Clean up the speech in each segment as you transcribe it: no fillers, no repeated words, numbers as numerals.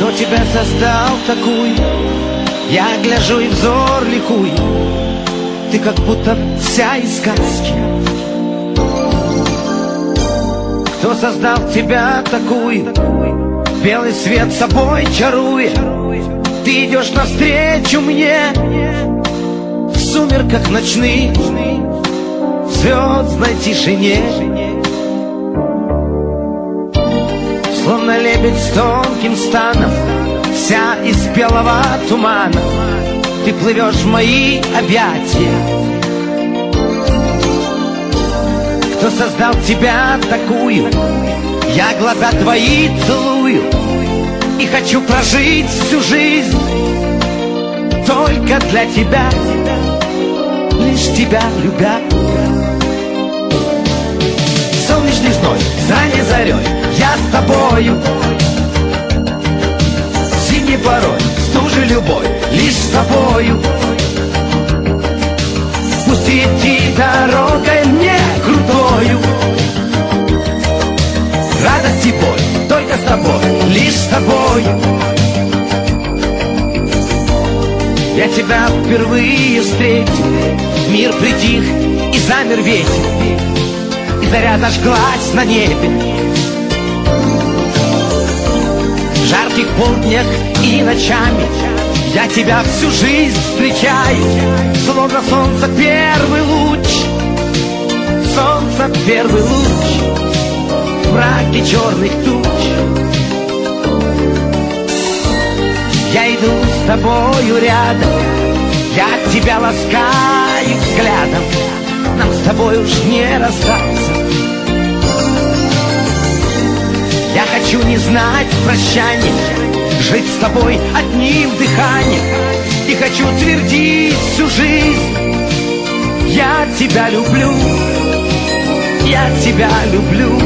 Кто тебя создал такую? Я гляжу и взор ликует. Ты как будто вся из сказки. Кто создал тебя такую? Белый свет собой чаруя. Ты идешь навстречу мне в сумерках ночных, в звездной тишине. Словно лебедь с тонким станом, вся из белого тумана, ты плывешь в мои объятия. Кто создал тебя такую? Я глаза твои целую и хочу прожить всю жизнь только для тебя, лишь тебя любя. Солнечный зной, с ранней зарей я с тобою. Зимний порой, стужи любовь, лишь с тобою. Пусть идти дорогой мне крутою, радость и боль только с тобой, лишь с тобою. Я тебя впервые встретил, мир притих и замер ветер, и заря зажглась на небе. В жарких полднях и ночами я тебя всю жизнь встречаю, словно солнце первый луч, солнце первый луч в мраке черных туч. Я иду с тобою рядом, я тебя ласкаю взглядом, нам с тобой уж не расстаться. Я хочу не знать прощания, жить с тобой одним дыханием, и хочу твердить всю жизнь: я тебя люблю, я тебя люблю.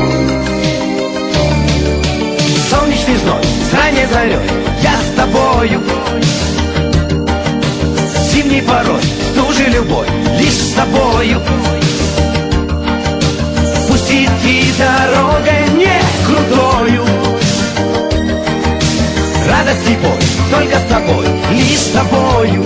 Солнечный зной, с ранней зарей я с тобою. Зимний порой, стужи любовь, лишь с тобою. Пусть идти дорогой мне крутою, радость и боль только с тобой, лишь с тобою.